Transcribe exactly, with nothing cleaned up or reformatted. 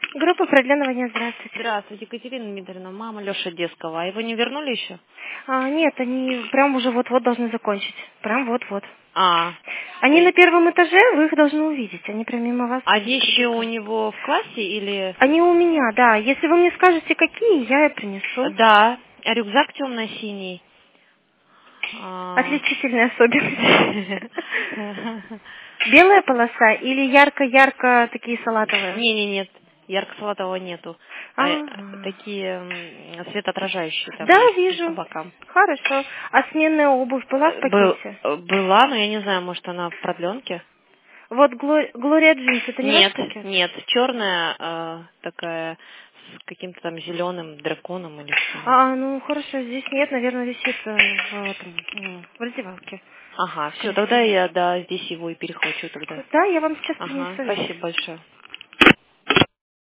Группа продления, здравствуйте. Здравствуйте, Екатерина Дмитриевна, мама Лёши Одесского. А его не вернули еще? А, нет, они прям уже вот-вот должны закончить. Прям вот-вот. А. Они на первом этаже, вы их должны увидеть. Они прям мимо вас. А вещи у него в классе или... Они у меня, да. Если вы мне скажете, какие, я и принесу. Да. А рюкзак темно-синий. А... Отличительная особенность. Белая полоса или ярко-ярко такие салатовые? Не, не, нет. Ярко-салатового нету. А, такие м, светоотражающие там Да, есть вижу. по бокам. Хорошо. А сменная обувь была в Был, пакете? была, но я не знаю, может она в продленке? Вот Гло- Глория Джинс, это не Нет, ваш пакет? нет, черная э, такая с каким-то там зеленым драконом или что. А, ну хорошо, здесь нет, наверное, висит э, в, этом, м, в раздевалке. Ага, все, тогда я, да, здесь его и перехвачу тогда. Да, я вам сейчас Ага, принесу вещи. спасибо большое.